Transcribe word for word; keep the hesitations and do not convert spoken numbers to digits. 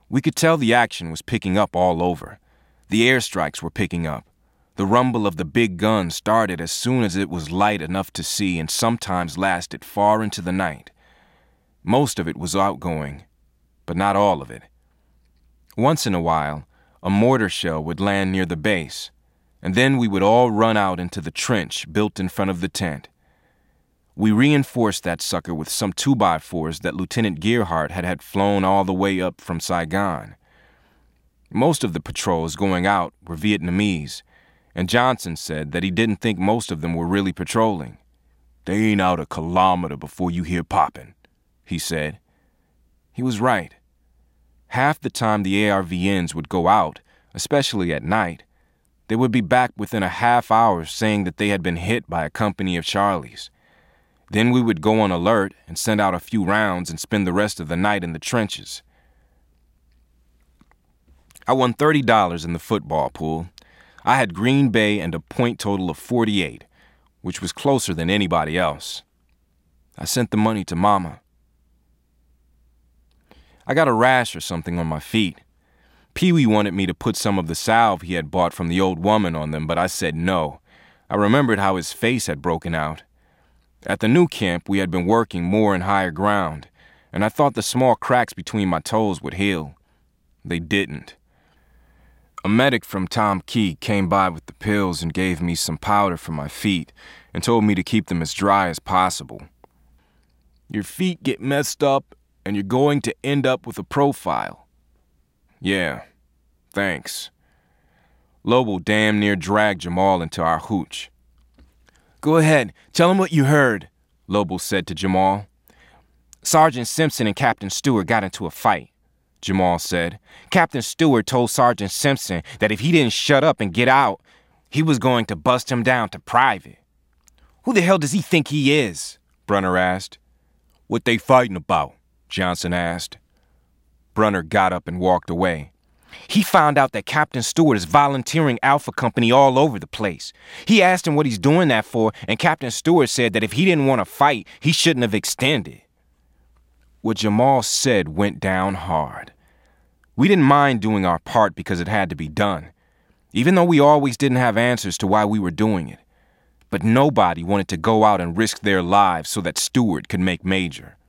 We could tell the action was picking up all over. The airstrikes were picking up. The rumble of the big guns started as soon as it was light enough to see and sometimes lasted far into the night. Most of it was outgoing, but not all of it. Once in a while, a mortar shell would land near the base, and then we would all run out into the trench built in front of the tent. We reinforced that sucker with some two-by-fours that Lieutenant Gearhart had had flown all the way up from Saigon. Most of the patrols going out were Vietnamese, and Johnson said that he didn't think most of them were really patrolling. "They ain't out a kilometer before you hear popping," he said. He was right. Half the time the A R V Ns would go out, especially at night, they would be back within a half hour saying that they had been hit by a company of Charlies. Then we would go on alert and send out a few rounds and spend the rest of the night in the trenches. I won thirty dollars in the football pool. I had Green Bay and a point total of forty-eight, which was closer than anybody else. I sent the money to Mama. I got a rash or something on my feet. Pee-wee wanted me to put some of the salve he had bought from the old woman on them, but I said no. I remembered how his face had broken out. At the new camp, we had been working more in higher ground, and I thought the small cracks between my toes would heal. They didn't. A medic from Tom Key came by with the pills and gave me some powder for my feet and told me to keep them as dry as possible. "Your feet get messed up, and you're going to end up with a profile." "Yeah, thanks." Lobo damn near dragged Jamal into our hooch. "Go ahead, tell him what you heard," Lobo said to Jamal. "Sergeant Simpson and Captain Stewart got into a fight," Jamal said. "Captain Stewart told Sergeant Simpson that if he didn't shut up and get out, he was going to bust him down to private." "Who the hell does he think he is?" Brunner asked. "What they fighting about?" Johnson asked. Brunner got up and walked away. "He found out that Captain Stewart is volunteering Alpha Company all over the place. He asked him what he's doing that for, and Captain Stewart said that if he didn't want to fight, he shouldn't have extended." What Jamal said went down hard. We didn't mind doing our part because it had to be done, even though we always didn't have answers to why we were doing it. But nobody wanted to go out and risk their lives so that Stewart could make major.